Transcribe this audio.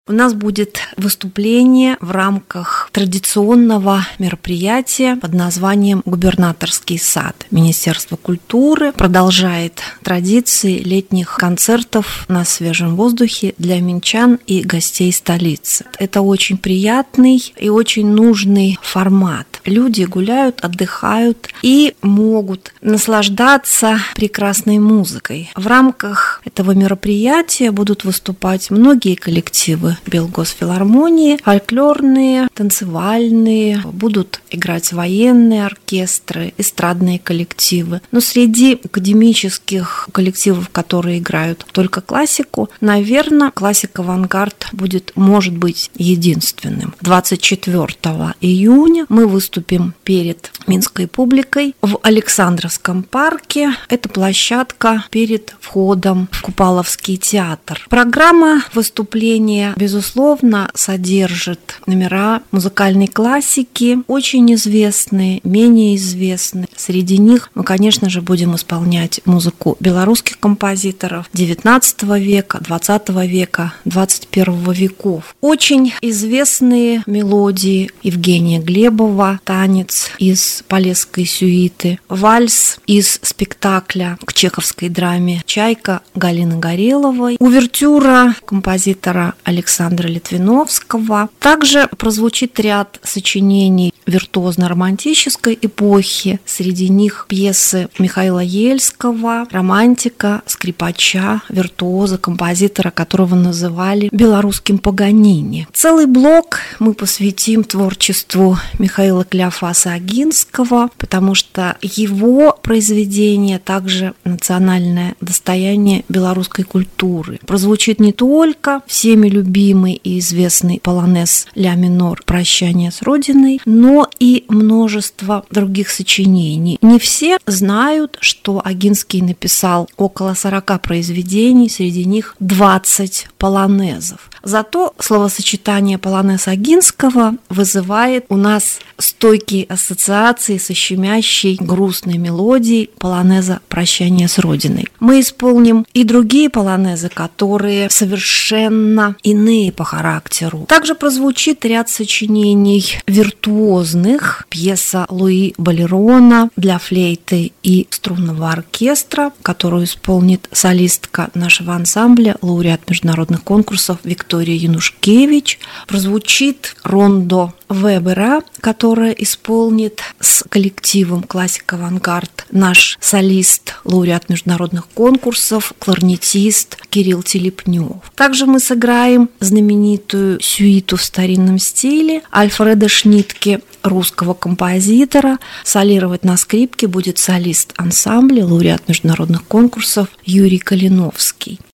у нас будет выступление в рамках традиционного мероприятия под названием «Губернаторский сад». Министерство культуры продолжает традиции летних концертов на свежем воздухе для минчан и гостей столицы. Это очень приятный и очень нужный формат. Люди гуляют, отдыхают и могут наслаждаться прекрасной музыкой. В рамках этого мероприятия будут выступать многие коллективы Белгосфилармонии, фольклорные, танцевальные, будут играть военные оркестры, эстрадные коллективы. Но среди академических коллективов, которые играют только классику, наверное, классик-авангард будет, может быть, единственным. 24 июня мы выступим перед минской публикой в Александровском парке. Это площадка перед входом в Купаловский театр. Программа выступления, безусловно, содержит номера музыкальной классики, очень известные, менее известные. Среди них мы, конечно же, будем исполнять музыку белорусских композиторов XIX века, XX века, XXI веков. Очень известные мелодии Евгения Глебова, танец из Полесской сюиты, вальс из спектакля к чеховской драме «Чайка» Галины Гореловой, увертюра композитора Александра Литвиновского. Также прозвучит ряд сочинений виртуозно-романтической эпохи. Среди них пьесы Михаила Ельского, романтика, скрипача, виртуоза, композитора, которого называли белорусским Паганини. Целый блок мы посвятим творчеству Михаила Клеофаса Агинского, потому что его произведение также национальное достояние белорусской культуры. Прозвучит не только всеми любимый и известный полонез ля минор «Прощание с Родиной», но и множество других сочинений. Не все знают, что Агинский написал около 40 произведений, среди них 20 полонезов. Зато словосочетание полонез Агинского вызывает у нас стойкие ассоциации со щемящей грустной мелодией полонеза «Прощание с Родиной». Мы исполним и другие полонезы, которые совершенно иные по характеру. Также прозвучит ряд сочинений виртуозных, пьеса Луи Болерона для флейты и струнного оркестра, которую исполнит солистка нашего ансамбля, лауреат международных конкурсов Виктория Янушкевич. Прозвучит рондо Вебера, которая исполнит с коллективом «Классик-авангард» наш солист, лауреат международных конкурсов, кларнетист Кирилл Телепнев. Также мы сыграем знаменитую сюиту в старинном стиле Альфреда Шнитке, русского композитора. Солировать на скрипке будет солист ансамбля, лауреат международных конкурсов Юрий Калиновский.